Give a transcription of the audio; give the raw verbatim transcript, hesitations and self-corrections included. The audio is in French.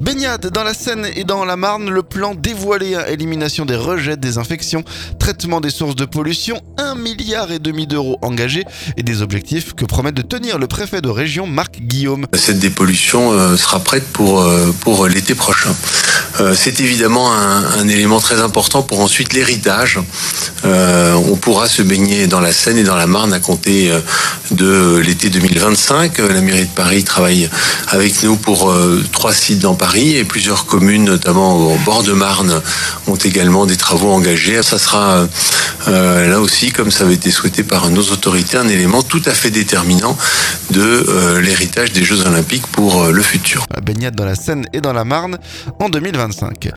Baignade dans la Seine et dans la Marne, le plan dévoilé, élimination des rejets, désinfection, traitement des sources de pollution, un milliard et demi d'euros engagés et des objectifs que promet de tenir le préfet de région Marc Guillaume. Cette dépollution euh, sera prête pour, euh, pour l'été prochain. Euh, c'est évidemment un, un élément très important pour ensuite l'héritage. Euh, on pourra se baigner dans la Seine et dans la Marne à compter euh, de l'été deux mille vingt-cinq. La mairie de Paris travaille avec nous pour euh, trois sites dans Paris et plusieurs communes, notamment au bord de Marne, ont également des travaux engagés. Ça sera euh, là aussi, comme ça avait été souhaité par nos autorités, un élément tout à fait déterminant de euh, l'héritage des Jeux Olympiques pour euh, le futur. La baignade dans la Seine et dans la Marne en deux mille vingt-cinq.